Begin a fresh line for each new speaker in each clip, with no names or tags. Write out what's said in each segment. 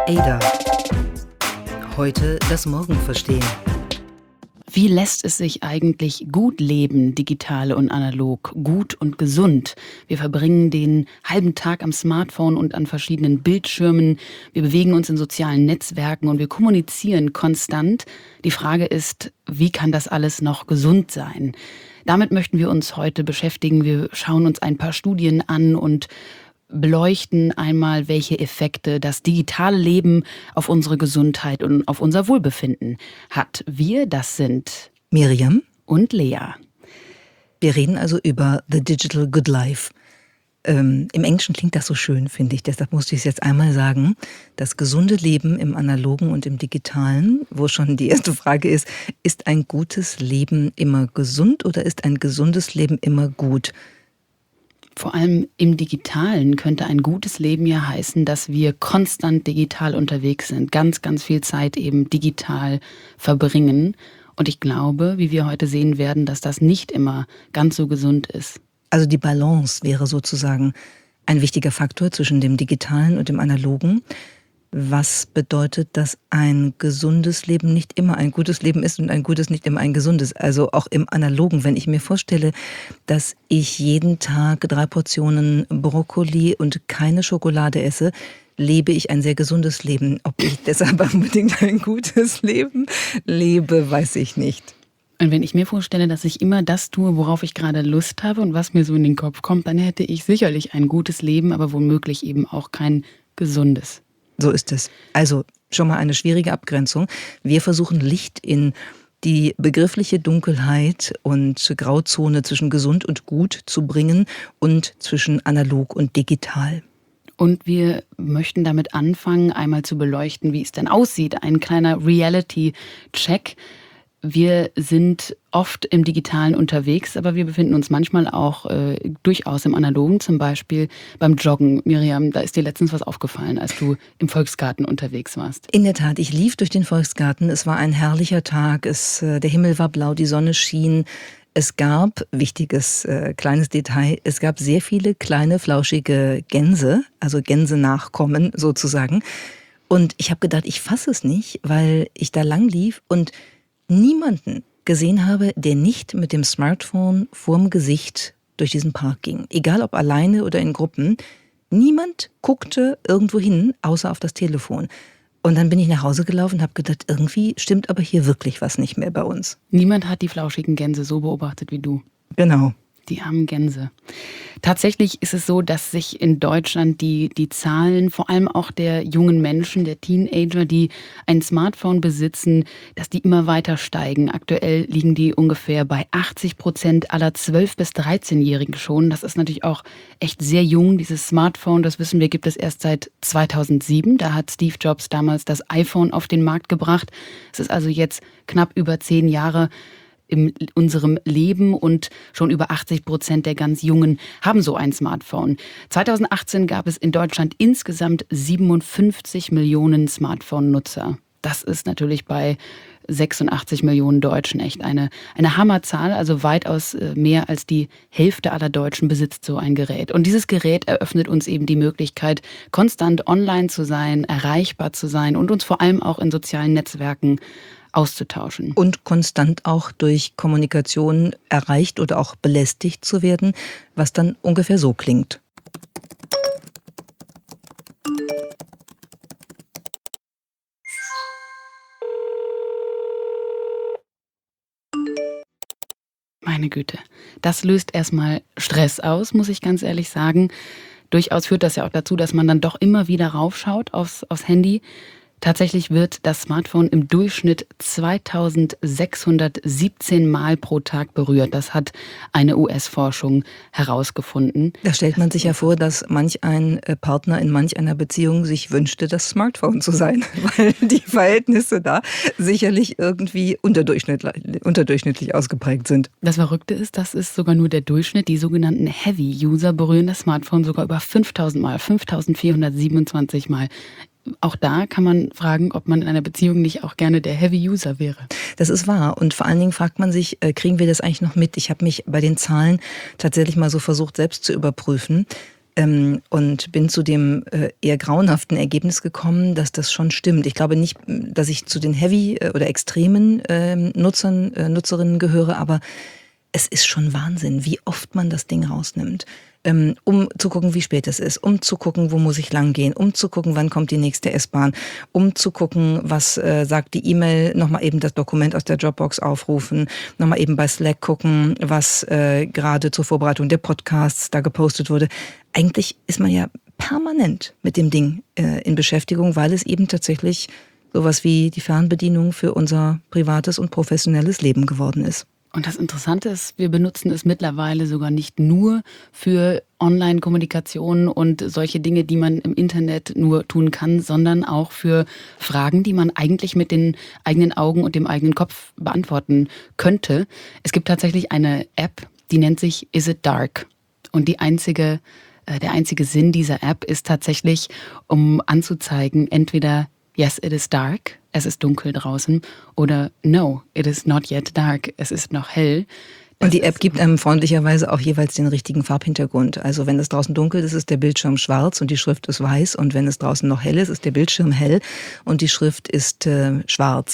Ada. Heute das Morgen verstehen.
Wie lässt es sich eigentlich gut leben, digital und analog, gut und gesund? Wir verbringen den halben Tag am Smartphone und an verschiedenen Bildschirmen. Wir bewegen uns in sozialen Netzwerken und wir kommunizieren konstant. Die Frage ist, wie kann das alles noch gesund sein? Damit möchten wir uns heute beschäftigen. Wir schauen uns ein paar Studien an und beleuchten einmal, welche Effekte das digitale Leben auf unsere Gesundheit und auf unser Wohlbefinden hat. Wir, das sind
Miriam
und Lea.
Wir reden also über The Digital Good Life. Im Englischen klingt das so schön, finde ich. Deshalb musste ich es jetzt einmal sagen. Das gesunde Leben im Analogen und im Digitalen, wo schon die erste Frage ist ein gutes Leben immer gesund oder ist ein gesundes Leben immer gut?
Vor allem im Digitalen könnte ein gutes Leben ja heißen, dass wir konstant digital unterwegs sind, ganz, ganz viel Zeit eben digital verbringen. Und ich glaube, wie wir heute sehen werden, dass das nicht immer ganz so gesund ist.
Also die Balance wäre sozusagen ein wichtiger Faktor zwischen dem Digitalen und dem Analogen. Was bedeutet, dass ein gesundes Leben nicht immer ein gutes Leben ist und ein gutes nicht immer ein gesundes? Also auch im Analogen, wenn ich mir vorstelle, dass ich jeden Tag 3 Portionen Brokkoli und keine Schokolade esse, lebe ich ein sehr gesundes Leben. Ob ich deshalb unbedingt ein gutes Leben lebe, weiß ich nicht.
Und wenn ich mir vorstelle, dass ich immer das tue, worauf ich gerade Lust habe und was mir so in den Kopf kommt, dann hätte ich sicherlich ein gutes Leben, aber womöglich eben auch kein gesundes.
So ist es. Also schon mal eine schwierige Abgrenzung. Wir versuchen Licht in die begriffliche Dunkelheit und Grauzone zwischen gesund und gut zu bringen und zwischen analog und digital.
Und wir möchten damit anfangen, einmal zu beleuchten, wie es denn aussieht. Ein kleiner Reality-Check. Wir sind oft im Digitalen unterwegs, aber wir befinden uns manchmal auch durchaus im Analogen, zum Beispiel beim Joggen. Miriam, da ist dir letztens was aufgefallen, als du im Volksgarten unterwegs warst.
In der Tat, ich lief durch den Volksgarten. Es war ein herrlicher Tag. Der Himmel war blau, die Sonne schien. Es gab, wichtiges kleines Detail, es gab sehr viele kleine, flauschige Gänse, also Gänsenachkommen sozusagen. Und ich habe gedacht, ich fasse es nicht, weil ich da lang lief und niemanden gesehen habe, der nicht mit dem Smartphone vorm Gesicht durch diesen Park ging. Egal ob alleine oder in Gruppen. Niemand guckte irgendwo hin, außer auf das Telefon. Und dann bin ich nach Hause gelaufen und habe gedacht, irgendwie stimmt aber hier wirklich was nicht mehr bei uns.
Niemand hat die flauschigen Gänse so beobachtet wie du.
Genau.
Die armen Gänse. Tatsächlich ist es so, dass sich in Deutschland die Zahlen, vor allem auch der jungen Menschen, der Teenager, die ein Smartphone besitzen, dass die immer weiter steigen. Aktuell liegen die ungefähr bei 80% aller 12- bis 13-Jährigen schon. Das ist natürlich auch echt sehr jung. Dieses Smartphone, das wissen wir, gibt es erst seit 2007. Da hat Steve Jobs damals das iPhone auf den Markt gebracht. Es ist also jetzt knapp über 10 Jahre in unserem Leben und schon über 80% der ganz Jungen haben so ein Smartphone. 2018 gab es in Deutschland insgesamt 57 Millionen Smartphone-Nutzer. Das ist natürlich bei 86 Millionen Deutschen echt eine Hammerzahl, also weitaus mehr als die Hälfte aller Deutschen besitzt so ein Gerät. Und dieses Gerät eröffnet uns eben die Möglichkeit, konstant online zu sein, erreichbar zu sein und uns vor allem auch in sozialen Netzwerken auszutauschen.
Und konstant auch durch Kommunikation erreicht oder auch belästigt zu werden, was dann ungefähr so klingt.
Meine Güte, das löst erstmal Stress aus, muss ich ganz ehrlich sagen. Durchaus führt das ja auch dazu, dass man dann doch immer wieder raufschaut aufs Handy. Tatsächlich wird das Smartphone im Durchschnitt 2617 Mal pro Tag berührt. Das hat eine US-Forschung herausgefunden.
Da stellt man sich ja vor, dass manch ein Partner in manch einer Beziehung sich wünschte, das Smartphone zu sein, weil die Verhältnisse da sicherlich irgendwie unterdurchschnittlich ausgeprägt sind.
Das Verrückte ist, das ist sogar nur der Durchschnitt. Die sogenannten Heavy-User berühren das Smartphone sogar über 5000 Mal, 5427 Mal. Auch da kann man fragen, ob man in einer Beziehung nicht auch gerne der Heavy-User wäre.
Das ist wahr. Und vor allen Dingen fragt man sich, kriegen wir das eigentlich noch mit? Ich habe mich bei den Zahlen tatsächlich mal so versucht, selbst zu überprüfen. Und bin zu dem eher grauenhaften Ergebnis gekommen, dass das schon stimmt. Ich glaube nicht, dass ich zu den heavy oder extremen Nutzerinnen gehöre, aber es ist schon Wahnsinn, wie oft man das Ding rausnimmt. Um zu gucken, wie spät es ist, um zu gucken, wo muss ich lang gehen, um zu gucken, wann kommt die nächste S-Bahn, um zu gucken, was sagt die E-Mail, nochmal eben das Dokument aus der Dropbox aufrufen, nochmal eben bei Slack gucken, was gerade zur Vorbereitung der Podcasts da gepostet wurde. Eigentlich ist man ja permanent mit dem Ding in Beschäftigung, weil es eben tatsächlich sowas wie die Fernbedienung für unser privates und professionelles Leben geworden ist.
Und das Interessante ist, wir benutzen es mittlerweile sogar nicht nur für Online-Kommunikation und solche Dinge, die man im Internet nur tun kann, sondern auch für Fragen, die man eigentlich mit den eigenen Augen und dem eigenen Kopf beantworten könnte. Es gibt tatsächlich eine App, die nennt sich Is It Dark? Und der einzige Sinn dieser App ist tatsächlich, um anzuzeigen, entweder Yes, it is dark, es ist dunkel draußen, oder No, it is not yet dark, es ist noch hell.
Und die App gibt einem freundlicherweise auch jeweils den richtigen Farbhintergrund. Also wenn es draußen dunkel ist, ist der Bildschirm schwarz und die Schrift ist weiß. Und wenn es draußen noch hell ist, ist der Bildschirm hell und die Schrift ist schwarz.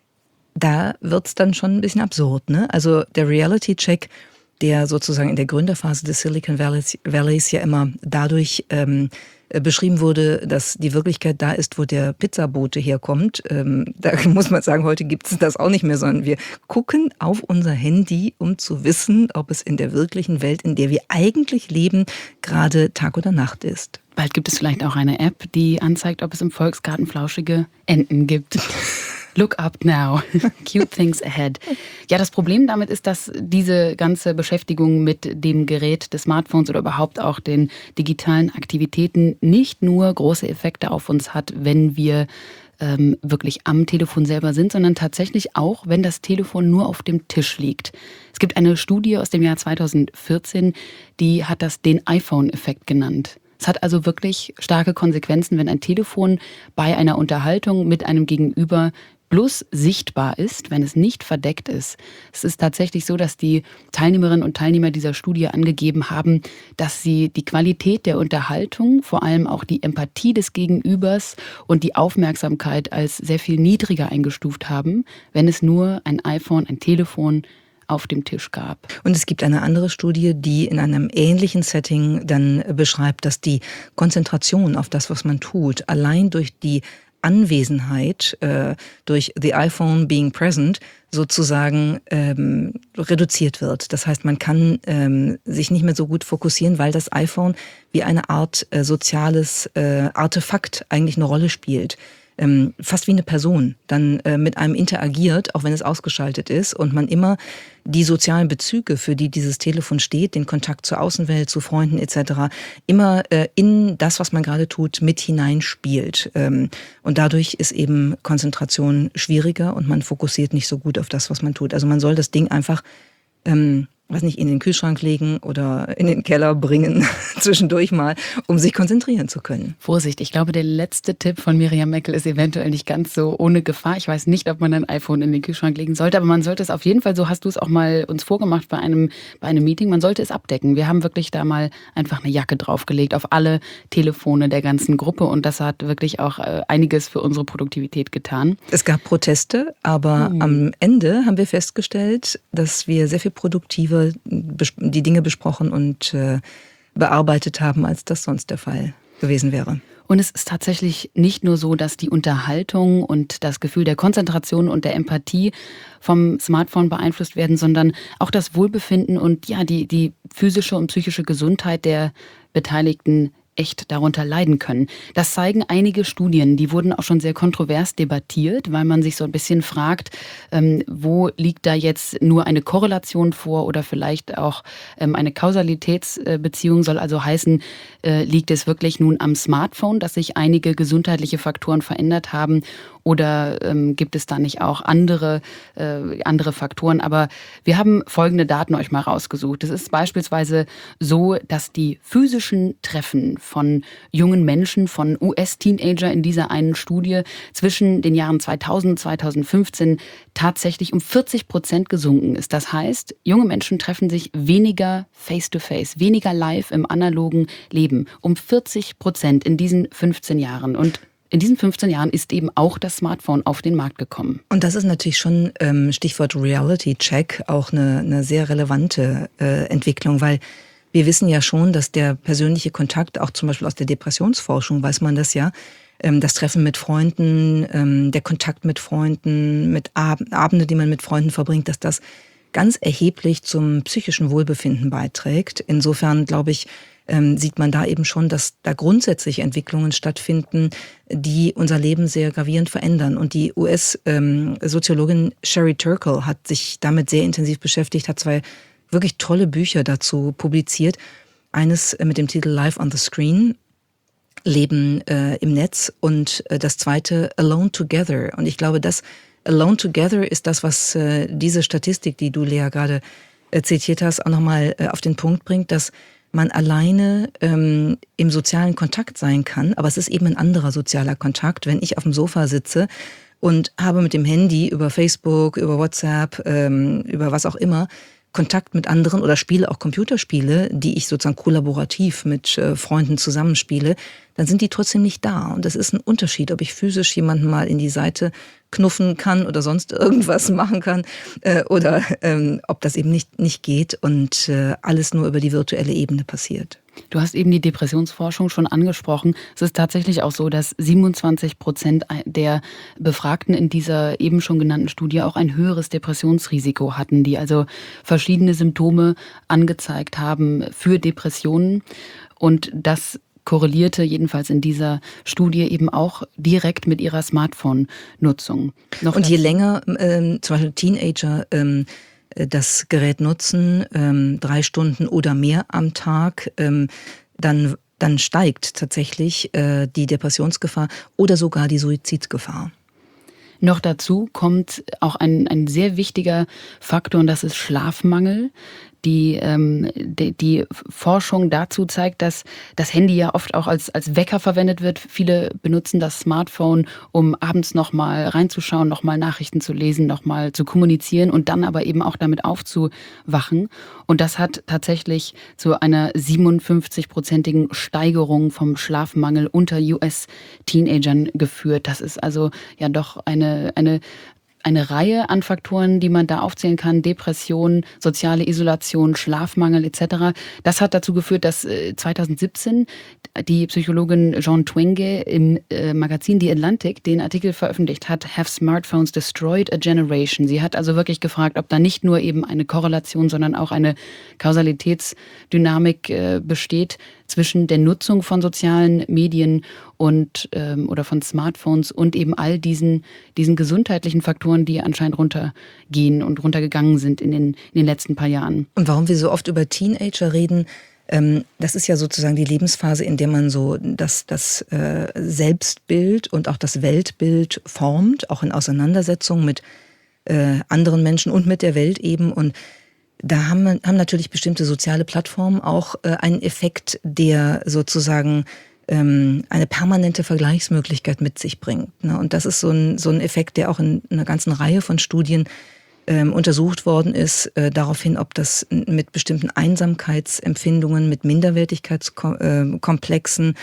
Da wird's dann schon ein bisschen absurd, ne? Also der Reality-Check, der sozusagen in der Gründerphase des Silicon Valleys ja immer dadurch beschrieben wurde, dass die Wirklichkeit da ist, wo der Pizzabote herkommt. Da muss man sagen, heute gibt es das auch nicht mehr, sondern wir gucken auf unser Handy, um zu wissen, ob es in der wirklichen Welt, in der wir eigentlich leben, gerade Tag oder Nacht ist.
Bald gibt es vielleicht auch eine App, die anzeigt, ob es im Volksgarten flauschige Enten gibt. Look up now. Cute things ahead. Ja, das Problem damit ist, dass diese ganze Beschäftigung mit dem Gerät des Smartphones oder überhaupt auch den digitalen Aktivitäten nicht nur große Effekte auf uns hat, wenn wir wirklich am Telefon selber sind, sondern tatsächlich auch, wenn das Telefon nur auf dem Tisch liegt. Es gibt eine Studie aus dem Jahr 2014, die hat das den iPhone-Effekt genannt. Es hat also wirklich starke Konsequenzen, wenn ein Telefon bei einer Unterhaltung mit einem Gegenüber bloß sichtbar ist, wenn es nicht verdeckt ist. Es ist tatsächlich so, dass die Teilnehmerinnen und Teilnehmer dieser Studie angegeben haben, dass sie die Qualität der Unterhaltung, vor allem auch die Empathie des Gegenübers und die Aufmerksamkeit als sehr viel niedriger eingestuft haben, wenn es nur ein iPhone, ein Telefon auf dem Tisch gab.
Und es gibt eine andere Studie, die in einem ähnlichen Setting dann beschreibt, dass die Konzentration auf das, was man tut, allein durch die Anwesenheit, durch the iPhone being present, sozusagen reduziert wird. Das heißt, man kann sich nicht mehr so gut fokussieren, weil das iPhone wie eine Art soziales Artefakt eigentlich eine Rolle spielt. Fast wie eine Person dann mit einem interagiert, auch wenn es ausgeschaltet ist und man immer die sozialen Bezüge, für die dieses Telefon steht, den Kontakt zur Außenwelt, zu Freunden etc., immer in das, was man gerade tut, mit hineinspielt. Und dadurch ist eben Konzentration schwieriger und man fokussiert nicht so gut auf das, was man tut. Also man soll das Ding einfach weiß nicht, in den Kühlschrank legen oder in den Keller bringen, zwischendurch mal, um sich konzentrieren zu können.
Vorsicht, ich glaube, der letzte Tipp von Miriam Meckel ist eventuell nicht ganz so ohne Gefahr. Ich weiß nicht, ob man ein iPhone in den Kühlschrank legen sollte, aber man sollte es auf jeden Fall, so hast du es auch mal uns vorgemacht bei einem Meeting, man sollte es abdecken. Wir haben wirklich da mal einfach eine Jacke draufgelegt auf alle Telefone der ganzen Gruppe und das hat wirklich auch einiges für unsere Produktivität getan.
Es gab Proteste, aber am Ende haben wir festgestellt, dass wir sehr viel produktiver die Dinge besprochen und bearbeitet haben, als das sonst der Fall gewesen wäre.
Und es ist tatsächlich nicht nur so, dass die Unterhaltung und das Gefühl der Konzentration und der Empathie vom Smartphone beeinflusst werden, sondern auch das Wohlbefinden und ja, die physische und psychische Gesundheit der Beteiligten echt darunter leiden können. Das zeigen einige Studien, die wurden auch schon sehr kontrovers debattiert, weil man sich so ein bisschen fragt, wo liegt da jetzt nur eine Korrelation vor oder vielleicht auch eine Kausalitätsbeziehung, soll also heißen, liegt es wirklich nun am Smartphone, dass sich einige gesundheitliche Faktoren verändert haben Oder gibt es da nicht auch andere Faktoren? Aber wir haben folgende Daten euch mal rausgesucht. Es ist beispielsweise so, dass die physischen Treffen von jungen Menschen, von US-Teenager in dieser einen Studie zwischen den Jahren 2000 und 2015 tatsächlich um 40% gesunken ist. Das heißt, junge Menschen treffen sich weniger face-to-face, weniger live im analogen Leben. Um 40% in diesen 15 Jahren. Und in diesen 15 Jahren ist eben auch das Smartphone auf den Markt gekommen.
Und das ist natürlich schon, Stichwort Reality Check, auch eine sehr relevante Entwicklung, weil wir wissen ja schon, dass der persönliche Kontakt, auch zum Beispiel aus der Depressionsforschung weiß man das ja, das Treffen mit Freunden, der Kontakt mit Freunden, mit Abende, die man mit Freunden verbringt, dass das ganz erheblich zum psychischen Wohlbefinden beiträgt. Insofern, glaube ich, sieht man da eben schon, dass da grundsätzlich Entwicklungen stattfinden, die unser Leben sehr gravierend verändern. Und die US-Soziologin Sherry Turkle hat sich damit sehr intensiv beschäftigt, hat 2 wirklich tolle Bücher dazu publiziert. Eines mit dem Titel Life on the Screen, Leben im Netz, und das zweite Alone Together. Und ich glaube, das Alone Together ist das, was diese Statistik, die du, Lea, gerade zitiert hast, auch nochmal auf den Punkt bringt, dass man alleine im sozialen Kontakt sein kann, aber es ist eben ein anderer sozialer Kontakt, wenn ich auf dem Sofa sitze und habe mit dem Handy über Facebook, über WhatsApp, über was auch immer Kontakt mit anderen oder spiele auch Computerspiele, die ich sozusagen kollaborativ mit Freunden zusammenspiele, dann sind die trotzdem nicht da. Und das ist ein Unterschied, ob ich physisch jemanden mal in die Seite knuffen kann oder sonst irgendwas machen kann oder ob das eben nicht geht und alles nur über die virtuelle Ebene passiert.
Du hast eben die Depressionsforschung schon angesprochen. Es ist tatsächlich auch so, dass 27% der Befragten in dieser eben schon genannten Studie auch ein höheres Depressionsrisiko hatten, die also verschiedene Symptome angezeigt haben für Depressionen. Und das korrelierte jedenfalls in dieser Studie eben auch direkt mit ihrer Smartphone-Nutzung.
Und je länger zum Beispiel Teenager das Gerät nutzen, 3 Stunden oder mehr am Tag, dann steigt tatsächlich die Depressionsgefahr oder sogar die Suizidgefahr.
Noch dazu kommt auch ein sehr wichtiger Faktor, und das ist Schlafmangel. Die Forschung dazu zeigt, dass das Handy ja oft auch als Wecker verwendet wird. Viele benutzen das Smartphone, um abends nochmal reinzuschauen, nochmal Nachrichten zu lesen, nochmal zu kommunizieren und dann aber eben auch damit aufzuwachen. Und das hat tatsächlich zu einer 57-prozentigen Steigerung vom Schlafmangel unter US-Teenagern geführt. Das ist also ja doch eine Reihe an Faktoren, die man da aufzählen kann: Depression, soziale Isolation, Schlafmangel etc. Das hat dazu geführt, dass 2017 die Psychologin Jean Twenge im Magazin The Atlantic den Artikel veröffentlicht hat, Have Smartphones Destroyed a Generation? Sie hat also wirklich gefragt, ob da nicht nur eben eine Korrelation, sondern auch eine Kausalitätsdynamik besteht zwischen der Nutzung von sozialen Medien und oder von Smartphones und eben all diesen gesundheitlichen Faktoren, die anscheinend runtergehen und runtergegangen sind in den letzten paar Jahren.
Und warum wir so oft über Teenager reden, das ist ja sozusagen die Lebensphase, in der man so das Selbstbild und auch das Weltbild formt, auch in Auseinandersetzung mit anderen Menschen und mit der Welt eben. Und da haben natürlich bestimmte soziale Plattformen auch einen Effekt, der sozusagen eine permanente Vergleichsmöglichkeit mit sich bringt. Ne? Und das ist so ein Effekt, der auch in einer ganzen Reihe von Studien untersucht worden ist, daraufhin, ob das mit bestimmten Einsamkeitsempfindungen, mit Minderwertigkeitskomplexen,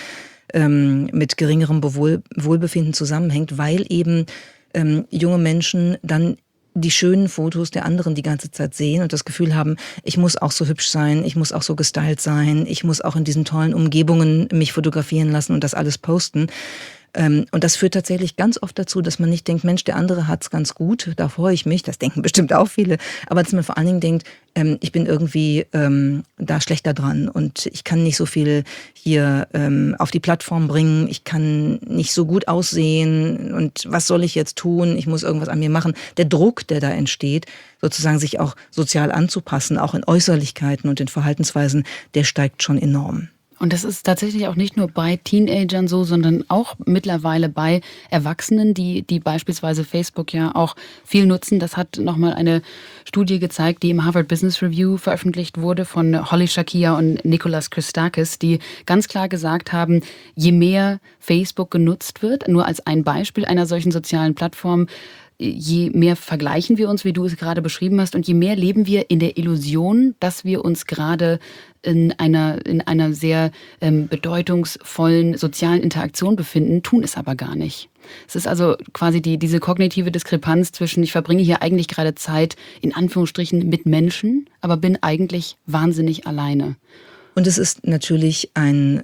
mit geringerem Wohlbefinden zusammenhängt, weil eben junge Menschen dann die schönen Fotos der anderen die ganze Zeit sehen und das Gefühl haben, ich muss auch so hübsch sein, ich muss auch so gestylt sein, ich muss auch in diesen tollen Umgebungen mich fotografieren lassen und das alles posten. Und das führt tatsächlich ganz oft dazu, dass man nicht denkt, Mensch, der andere hat's ganz gut, da freue ich mich, das denken bestimmt auch viele, aber dass man vor allen Dingen denkt, ich bin irgendwie da schlechter dran und ich kann nicht so viel hier auf die Plattform bringen, ich kann nicht so gut aussehen und was soll ich jetzt tun, ich muss irgendwas an mir machen. Der Druck, der da entsteht, sozusagen sich auch sozial anzupassen, auch in Äußerlichkeiten und in Verhaltensweisen, der steigt schon enorm.
Und das ist tatsächlich auch nicht nur bei Teenagern so, sondern auch mittlerweile bei Erwachsenen, die beispielsweise Facebook ja auch viel nutzen. Das hat nochmal eine Studie gezeigt, die im Harvard Business Review veröffentlicht wurde von Holly Shakir und Nicholas Christakis, die ganz klar gesagt haben, je mehr Facebook genutzt wird, nur als ein Beispiel einer solchen sozialen Plattform, je mehr vergleichen wir uns, wie du es gerade beschrieben hast, und je mehr leben wir in der Illusion, dass wir uns gerade in einer sehr bedeutungsvollen sozialen Interaktion befinden, tun es aber gar nicht. Es ist also quasi diese kognitive Diskrepanz zwischen, ich verbringe hier eigentlich gerade Zeit, in Anführungsstrichen, mit Menschen, aber bin eigentlich wahnsinnig alleine.
Und es ist natürlich ein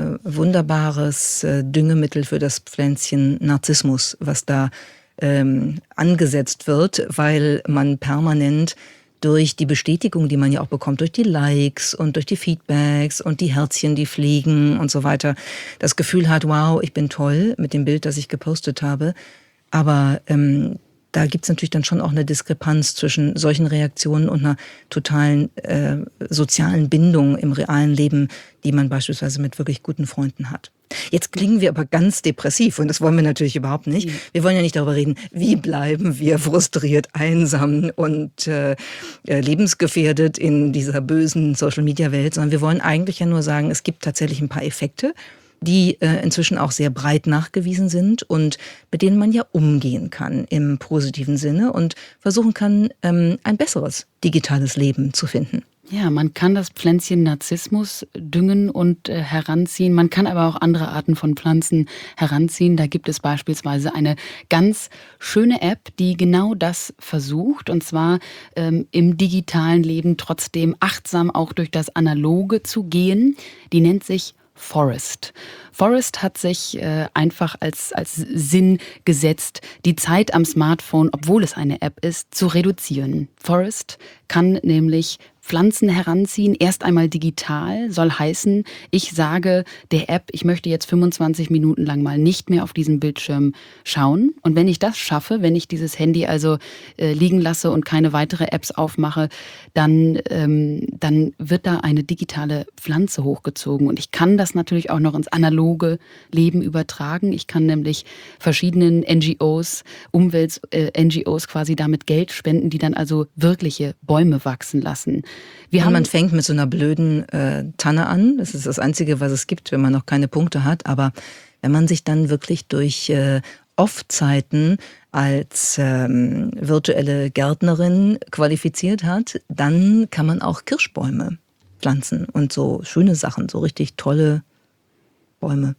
wunderbares Düngemittel für das Pflänzchen Narzissmus, was da angesetzt wird, weil man permanent durch die Bestätigung, die man ja auch bekommt, durch die Likes und durch die Feedbacks und die Herzchen, die fliegen und so weiter, das Gefühl hat, wow, ich bin toll mit dem Bild, das ich gepostet habe. Aber da gibt es natürlich dann schon auch eine Diskrepanz zwischen solchen Reaktionen und einer totalen sozialen Bindung im realen Leben, die man beispielsweise mit wirklich guten Freunden hat. Jetzt klingen wir aber ganz depressiv und das wollen wir natürlich überhaupt nicht. Wir wollen ja nicht darüber reden, wie bleiben wir frustriert, einsam und lebensgefährdet in dieser bösen Social-Media-Welt, sondern wir wollen eigentlich ja nur sagen, es gibt tatsächlich ein paar Effekte, die inzwischen auch sehr breit nachgewiesen sind und mit denen man ja umgehen kann im positiven Sinne und versuchen kann, ein besseres digitales Leben zu finden.
Ja, man kann das Pflänzchen Narzissmus düngen und heranziehen. Man kann aber auch andere Arten von Pflanzen heranziehen. Da gibt es beispielsweise eine ganz schöne App, die genau das versucht. Und zwar im digitalen Leben trotzdem achtsam auch durch das Analoge zu gehen. Die nennt sich Forest. Forest hat sich einfach als Sinn gesetzt, die Zeit am Smartphone, obwohl es eine App ist, zu reduzieren. Forest kann nämlich Pflanzen heranziehen, erst einmal digital, soll heißen, ich sage der App, ich möchte jetzt 25 Minuten lang mal nicht mehr auf diesen Bildschirm schauen. Und wenn ich das schaffe, wenn ich dieses Handy also liegen lasse und keine weitere Apps aufmache, dann wird da eine digitale Pflanze hochgezogen. Und ich kann das natürlich auch noch ins analoge Leben übertragen. Ich kann nämlich verschiedenen NGOs, Umwelt-NGOs quasi damit Geld spenden, die dann also wirkliche Bäume wachsen lassen.
Man fängt mit so einer blöden Tanne an. Das ist das Einzige, was es gibt, wenn man noch keine Punkte hat. Aber wenn man sich dann wirklich durch Off-Zeiten als virtuelle Gärtnerin qualifiziert hat, dann kann man auch Kirschbäume pflanzen und so schöne Sachen, so richtig tolle Bäume.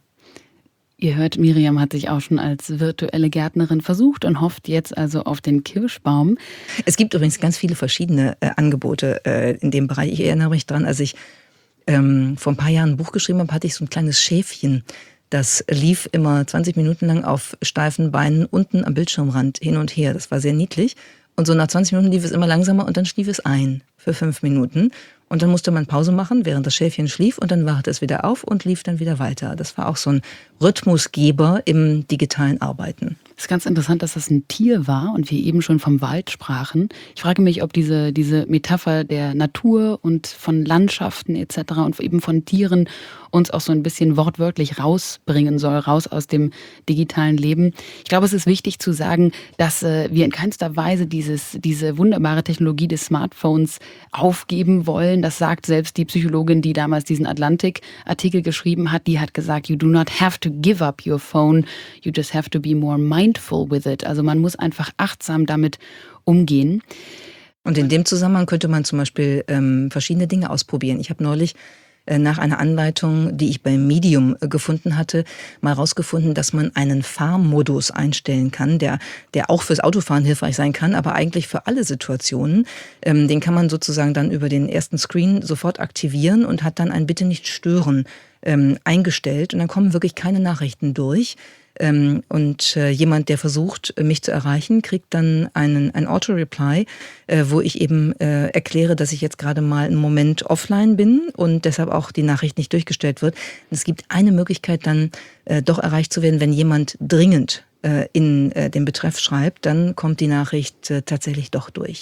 Ihr hört, Miriam hat sich auch schon als virtuelle Gärtnerin versucht und hofft jetzt also auf den Kirschbaum.
Es gibt übrigens ganz viele verschiedene Angebote in dem Bereich. Ich erinnere mich dran, als ich vor ein paar Jahren ein Buch geschrieben habe, hatte ich so ein kleines Schäfchen. Das lief immer 20 Minuten lang auf steifen Beinen unten am Bildschirmrand hin und her. Das war sehr niedlich. Und so nach 20 Minuten lief es immer langsamer und dann schlief es ein für 5 Minuten. Und dann musste man Pause machen, während das Schäfchen schlief und dann wachte es wieder auf und lief dann wieder weiter. Das war auch so ein Rhythmusgeber im digitalen Arbeiten.
Es ist ganz interessant, dass das ein Tier war und wir eben schon vom Wald sprachen. Ich frage mich, ob diese Metapher der Natur und von Landschaften etc. und eben von Tieren uns auch so ein bisschen wortwörtlich rausbringen soll, raus aus dem digitalen Leben. Ich glaube, es ist wichtig zu sagen, dass wir in keinster Weise diese wunderbare Technologie des Smartphones aufgeben wollen. Das sagt selbst die Psychologin, die damals diesen Atlantic-Artikel geschrieben hat. Die hat gesagt, you do not have to give up your phone, you just have to be more mindful with it. Also man muss einfach achtsam damit umgehen.
Und in dem Zusammenhang könnte man zum Beispiel verschiedene Dinge ausprobieren. Ich habe neulich nach einer Anleitung, die ich beim Medium gefunden hatte, mal rausgefunden, dass man einen Fahrmodus einstellen kann, der auch fürs Autofahren hilfreich sein kann, aber eigentlich für alle Situationen. Den kann man sozusagen dann über den ersten Screen sofort aktivieren und hat dann ein Bitte nicht stören eingestellt. Und dann kommen wirklich keine Nachrichten durch. Und jemand, der versucht, mich zu erreichen, kriegt dann ein Auto-Reply, wo ich eben erkläre, dass ich jetzt gerade mal einen Moment offline bin und deshalb auch die Nachricht nicht durchgestellt wird. Es gibt eine Möglichkeit dann doch erreicht zu werden, wenn jemand dringend in den Betreff schreibt, dann kommt die Nachricht tatsächlich doch durch.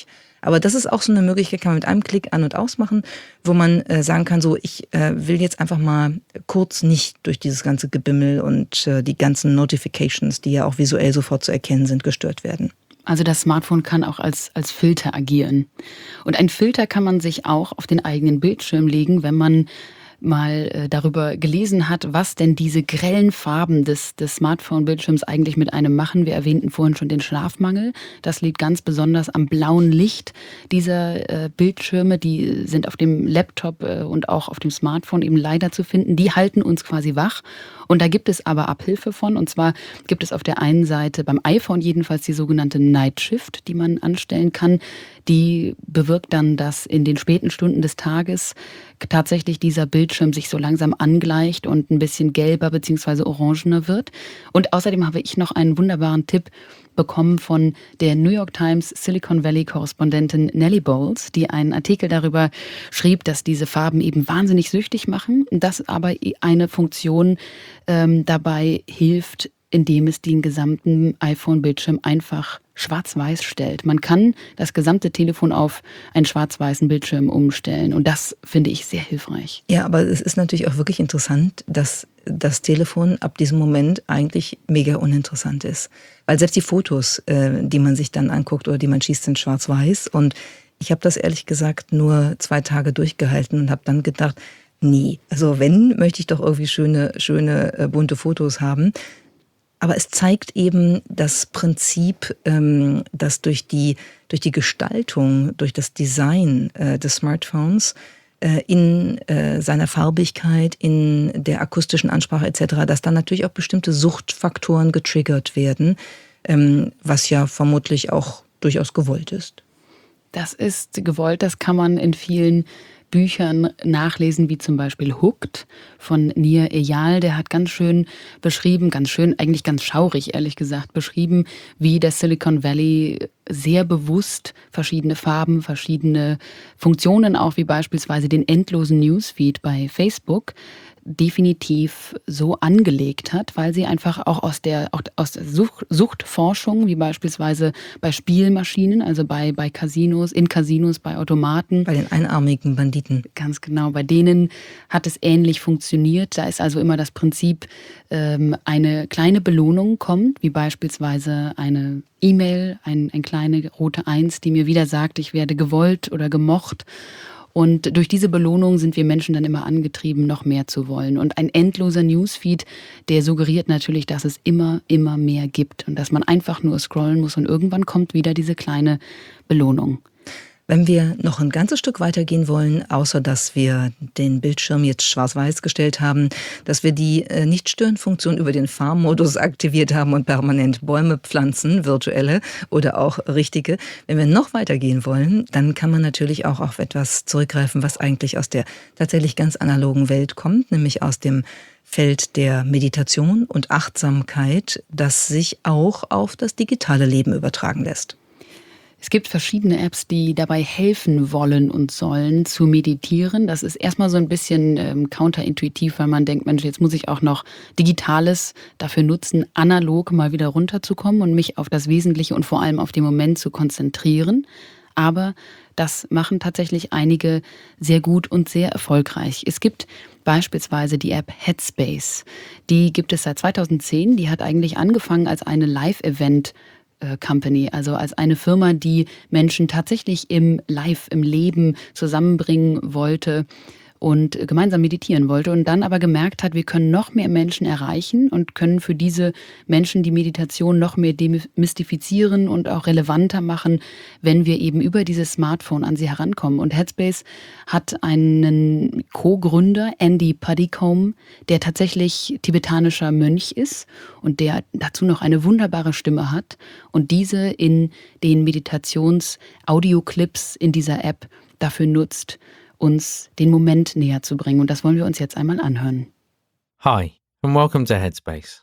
Aber das ist auch so eine Möglichkeit, kann man mit einem Klick an- und ausmachen, wo man sagen kann, so ich will jetzt einfach mal kurz nicht durch dieses ganze Gebimmel und die ganzen Notifications, die ja auch visuell sofort zu erkennen sind, gestört werden.
Also das Smartphone kann auch als Filter agieren. Und ein Filter kann man sich auch auf den eigenen Bildschirm legen, wenn man mal darüber gelesen hat, was denn diese grellen Farben des Smartphone-Bildschirms eigentlich mit einem machen. Wir erwähnten vorhin schon den Schlafmangel. Das liegt ganz besonders am blauen Licht dieser Bildschirme. Die sind auf dem Laptop und auch auf dem Smartphone eben leider zu finden. Die halten uns quasi wach. Und da gibt es aber Abhilfe von. Und zwar gibt es auf der einen Seite beim iPhone jedenfalls die sogenannte Night Shift, die man anstellen kann. Die bewirkt dann, dass in den späten Stunden des Tages tatsächlich dieser Bildschirm sich so langsam angleicht und ein bisschen gelber bzw. orangener wird. Und außerdem habe ich noch einen wunderbaren Tipp bekommen von der New York Times Silicon Valley Korrespondentin Nellie Bowles, die einen Artikel darüber schrieb, dass diese Farben eben wahnsinnig süchtig machen, dass aber eine Funktion dabei hilft, indem es den gesamten iPhone-Bildschirm einfach schwarz-weiß stellt. Man kann das gesamte Telefon auf einen schwarz-weißen Bildschirm umstellen und das finde ich sehr hilfreich.
Ja, aber es ist natürlich auch wirklich interessant, dass das Telefon ab diesem Moment eigentlich mega uninteressant ist. Weil selbst die Fotos, die man sich dann anguckt oder die man schießt, sind schwarz-weiß. Und ich habe das ehrlich gesagt nur 2 Tage durchgehalten und habe dann gedacht, nee, also wenn, möchte ich doch irgendwie schöne bunte Fotos haben. Aber es zeigt eben das Prinzip, dass durch die Gestaltung, durch das Design des Smartphones in seiner Farbigkeit, in der akustischen Ansprache etc., dass dann natürlich auch bestimmte Suchtfaktoren getriggert werden, was ja vermutlich auch durchaus gewollt ist.
Das ist gewollt, das kann man in vielen Büchern nachlesen, wie zum Beispiel Hooked von Nir Eyal. Der hat ganz schön beschrieben, ganz schön, eigentlich ganz schaurig, ehrlich gesagt, beschrieben, wie das Silicon Valley sehr bewusst verschiedene Farben, verschiedene Funktionen, auch wie beispielsweise den endlosen Newsfeed bei Facebook, definitiv so angelegt hat, weil sie einfach auch aus der Suchtforschung, wie beispielsweise bei Spielmaschinen, also bei Casinos, in Casinos, bei Automaten.
Bei den einarmigen Banditen.
Ganz genau, bei denen hat es ähnlich funktioniert. Da ist also immer das Prinzip, eine kleine Belohnung kommt, wie beispielsweise eine E-Mail, eine kleine rote Eins, die mir wieder sagt, ich werde gewollt oder gemocht. Und durch diese Belohnung sind wir Menschen dann immer angetrieben, noch mehr zu wollen. Und ein endloser Newsfeed, der suggeriert natürlich, dass es immer mehr gibt und dass man einfach nur scrollen muss und irgendwann kommt wieder diese kleine Belohnung.
Wenn wir noch ein ganzes Stück weitergehen wollen, außer dass wir den Bildschirm jetzt schwarz-weiß gestellt haben, dass wir die Nicht-Stören-Funktion über den Farmmodus aktiviert haben und permanent Bäume pflanzen, virtuelle oder auch richtige. Wenn wir noch weitergehen wollen, dann kann man natürlich auch auf etwas zurückgreifen, was eigentlich aus der tatsächlich ganz analogen Welt kommt, nämlich aus dem Feld der Meditation und Achtsamkeit, das sich auch auf das digitale Leben übertragen lässt.
Es gibt verschiedene Apps, die dabei helfen wollen und sollen zu meditieren. Das ist erstmal so ein bisschen counterintuitiv, weil man denkt, Mensch, jetzt muss ich auch noch Digitales dafür nutzen, analog mal wieder runterzukommen und mich auf das Wesentliche und vor allem auf den Moment zu konzentrieren. Aber das machen tatsächlich einige sehr gut und sehr erfolgreich. Es gibt beispielsweise die App Headspace. Die gibt es seit 2010. Die hat eigentlich angefangen als eine Live-Event Company, also als eine Firma, die Menschen tatsächlich im Leben zusammenbringen wollte und gemeinsam meditieren wollte und dann aber gemerkt hat, wir können noch mehr Menschen erreichen und können für diese Menschen die Meditation noch mehr demystifizieren und auch relevanter machen, wenn wir eben über dieses Smartphone an sie herankommen. Und Headspace hat einen Co-Gründer, Andy Puddicombe, der tatsächlich tibetanischer Mönch ist und der dazu noch eine wunderbare Stimme hat und diese in den Meditations-Audioclips in dieser App dafür nutzt, uns den Moment näher zu bringen. Und das wollen wir uns jetzt einmal anhören.
Hi, and welcome to Headspace.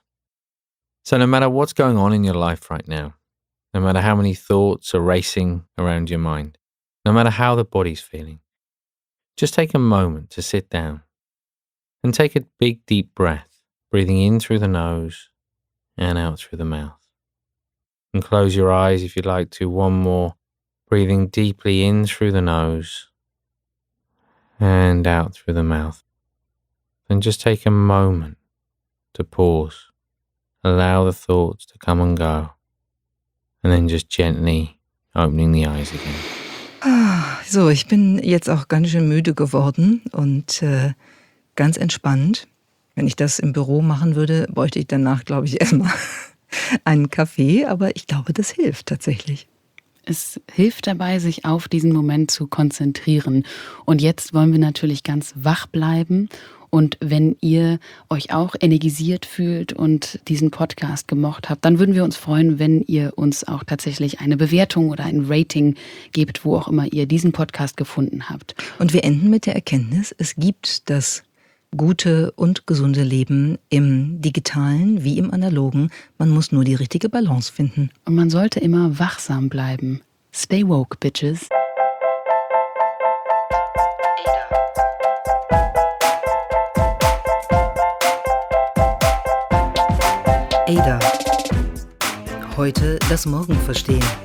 So no matter what's going on in your life right now, no matter how many thoughts are racing around your mind, no matter how the body's feeling, just take a moment to sit down and take a big deep breath, breathing in through the nose and out through the mouth. And close your eyes if you'd like to, one more, breathing deeply in through the nose and out through the mouth. And just take a moment to pause. Allow the thoughts to come and go. And then just gently opening the eyes again.
So, ich bin jetzt auch ganz schön müde geworden und ganz entspannt. Wenn ich das im Büro machen würde, bräuchte ich danach, glaube ich, erstmal einen Kaffee. Aber ich glaube, das hilft tatsächlich.
Es hilft dabei, sich auf diesen Moment zu konzentrieren. Und jetzt wollen wir natürlich ganz wach bleiben. Und wenn ihr euch auch energisiert fühlt und diesen Podcast gemocht habt, dann würden wir uns freuen, wenn ihr uns auch tatsächlich eine Bewertung oder ein Rating gebt, wo auch immer ihr diesen Podcast gefunden habt.
Und wir enden mit der Erkenntnis, es gibt das gute und gesunde Leben im Digitalen wie im Analogen. Man muss nur die richtige Balance finden.
Und man sollte immer wachsam bleiben. Stay woke, bitches.
Ada. Heute das Morgen verstehen.